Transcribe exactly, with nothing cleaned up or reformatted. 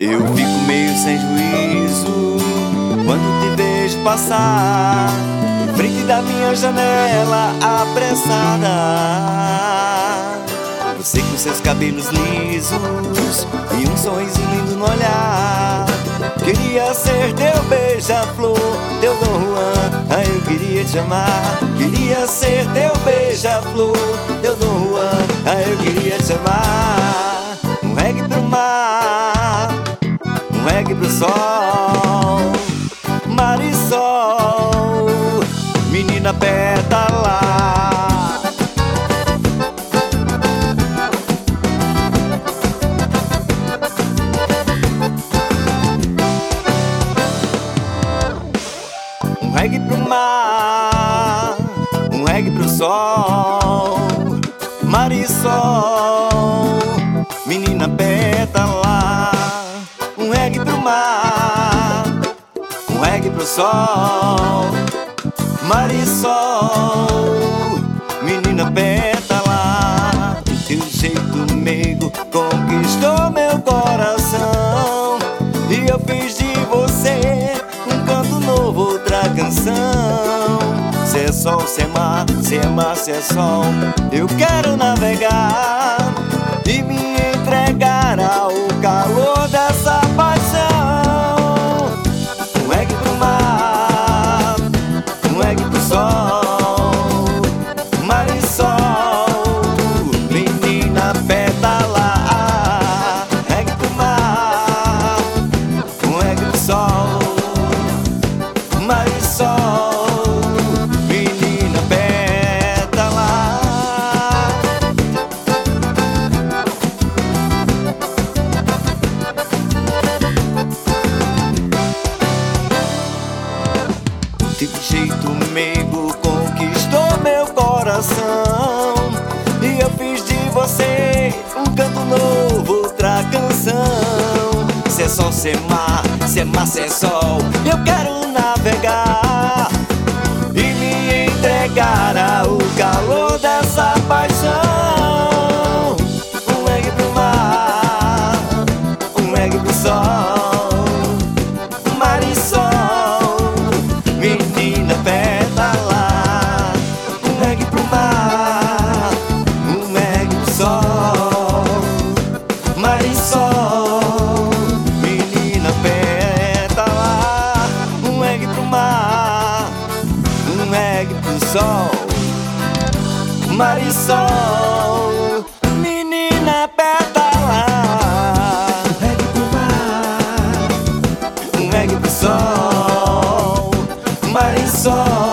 Eu fico meio sem juízo quando te vejo passar em frente da minha janela apressada. Você com seus cabelos lisos e um sorriso lindo no olhar. Queria ser teu beija-flor, teu Dom Juan, ah, eu queria te amar. Queria ser teu beija-flor, teu Dom Juan, ah, eu queria te amar. Um reggae pro mar, um reggae pro sol, mar e sol, menina pétala. Um reggae pro mar, um reggae pro sol, mar e sol, menina pétala. Um reggae pro mar, um reggae pro sol, mar e sol, menina pétala. Teu jeito meigo conquistou meu coração e eu fiz de você um canto novo, outra canção. Cê é sol, cê é mar, cê é mar, cê é sol. Eu quero navegar e me entregar ao calor dessa paixão. Um reggae pro mar, um reggae pro sol, mar e sol, menina pétala. Reggae pro mar, um reggae pro sol, mar e sol, menina pétala. Teu jeito meigo conquistou meu coração e eu fiz de você um canto novo, outra canção. Cê é sol, cê é mar, cê é mar, cê é sol. Eu quero navegar e me entregar ao calor dessa paixão. Um reggae pro mar, um reggae pro sol, mar e sol, menina pétala. Um reggae pro mar, um reggae pro sol, mar e sol, menina pétala. Um reggae pro mar, um reggae pro sol, mar e sol, menina pétala. Um reggae pro mar, um reggae pro sol, mar e sol.